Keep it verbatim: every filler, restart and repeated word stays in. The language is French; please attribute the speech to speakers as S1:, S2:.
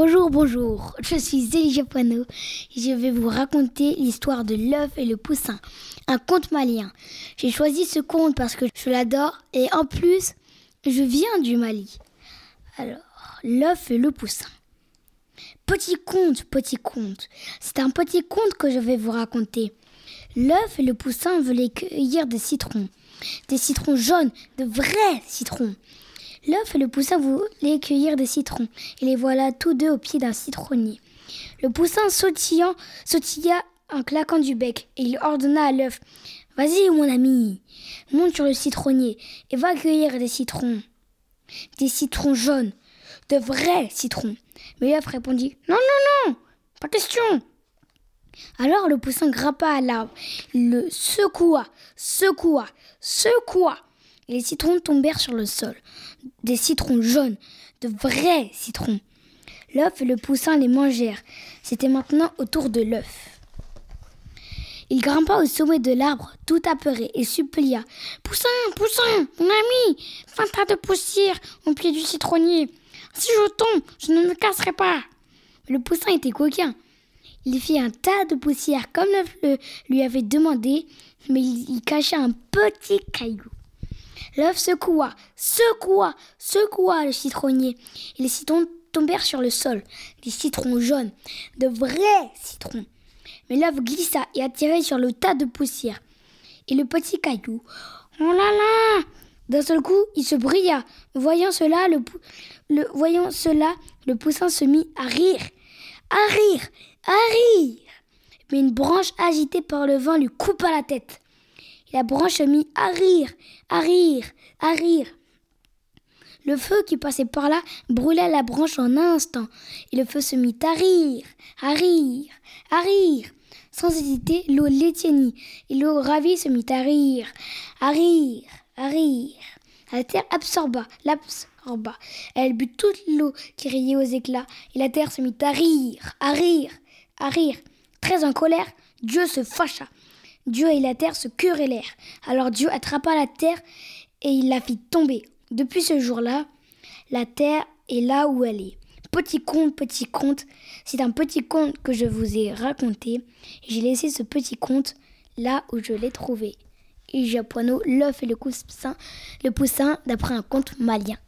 S1: Bonjour, bonjour, je suis Elijah Poineau et je vais vous raconter l'histoire de l'œuf et le poussin, un conte malien. J'ai choisi ce conte parce que je l'adore et en plus, je viens du Mali. Alors, l'œuf et le poussin. Petit conte, petit conte, c'est un petit conte que je vais vous raconter. L'œuf et le poussin voulaient cueillir des citrons, des citrons jaunes, de vrais citrons. L'œuf et le poussin voulaient cueillir des citrons, et les voilà tous deux au pied d'un citronnier. Le poussin sautillant, sautilla en claquant du bec, et il ordonna à l'œuf : « Vas-y, mon ami, monte sur le citronnier et va cueillir des citrons. Des citrons jaunes, de vrais citrons. » Mais l'œuf répondit : « Non, non, non, pas question. » Alors le poussin grimpa à l'arbre, il le secoua, secoua, secoua. Et les citrons tombèrent sur le sol. Des citrons jaunes, de vrais citrons. L'œuf et le poussin les mangèrent. C'était maintenant au tour de l'œuf. Il grimpa au sommet de l'arbre, tout apeuré, et supplia : « Poussin, poussin, mon ami, fais un tas de poussière au pied du citronnier. Si je tombe, je ne me casserai pas. » Le poussin était coquin. Il fit un tas de poussière comme l'œuf le lui avait demandé, mais il y cachait un petit caillou. L'œuf secoua, secoua, secoua le citronnier, et les citrons tombèrent sur le sol, des citrons jaunes, de vrais citrons. Mais l'œuf glissa et atterrit sur le tas de poussière. Et le petit caillou, oh là là! D'un seul coup, il se brilla. Voyant cela, le, pou- le, voyant cela, le poussin se mit à rire, à rire, à rire. Mais une branche agitée par le vent lui coupa la tête. Et la branche se mit à rire, à rire, à rire. Le feu qui passait par là brûla la branche en un instant. Et le feu se mit à rire, à rire, à rire. Sans hésiter, l'eau l'éteignit. Et l'eau ravie se mit à rire, à rire, à rire. La terre absorba, l'absorba. Elle but toute l'eau qui riait aux éclats. Et la terre se mit à rire, à rire, à rire. Très en colère, Dieu se fâcha. Dieu et la terre se querellèrent. Alors Dieu attrapa la terre et il la fit tomber. Depuis ce jour-là, la terre est là où elle est. Petit conte, petit conte, c'est un petit conte que je vous ai raconté. Et j'ai laissé ce petit conte là où je l'ai trouvé. Et j'ai Poineau, l'œuf et le poussin, le poussin d'après un conte malien.